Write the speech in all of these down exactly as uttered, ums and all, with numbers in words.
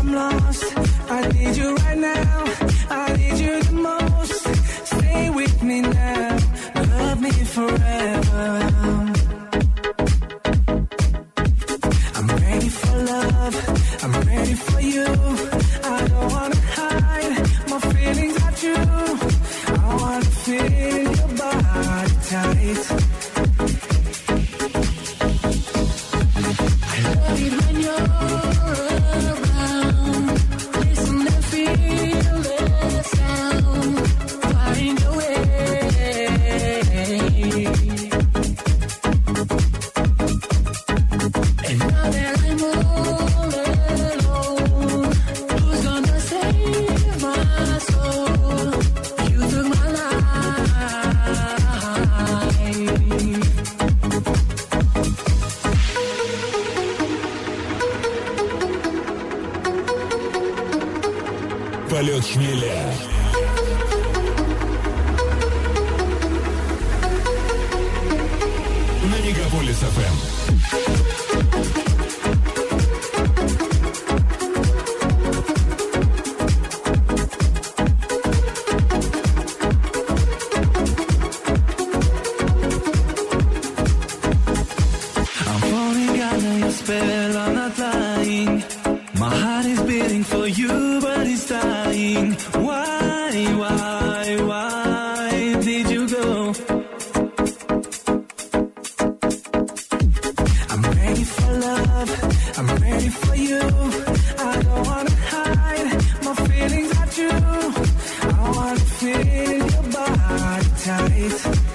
I'm lost. I need you right now. I need you the most. Stay with me now. Love me forever. I'm ready for love. I'm ready for you. I don't wanna hide my feelings are true. I wanna feel your body tight. I love it when you're around. Listen and feel the sound. Find a way. And now that I'm all alone, who's gonna save my soul? You took my life. Полет шмеля. На Мегаполис эф эм. I'm falling under your spell, I'm not lying. My heart is beating for you, but it's dying. Why, why, why did you go? I'm ready for love, I'm ready for you. I don't wanna hide, my feelings are true. I wanna feel your body tight.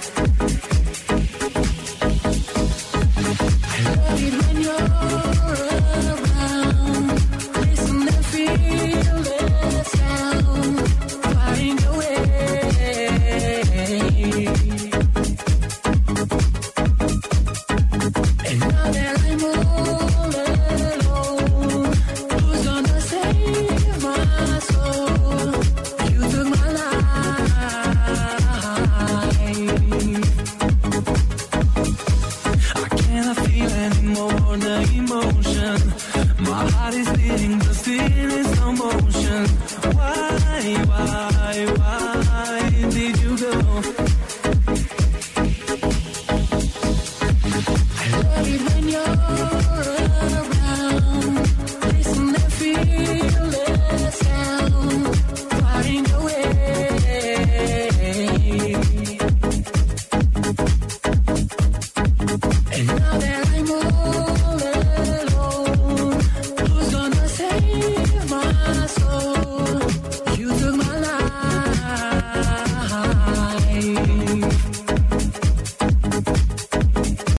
I love it when you're around. Listen and feel the sound. Find a way. And now that I'm all alone, who's gonna save my soul? You took my life. I cannot feel anymore the emotion. My heart is beating, but still in slow motion. Why, why, why did you go? I love it when you're around. Listen and feel the sound. Find a way. And now that I'm all alone, who's gonna save my soul?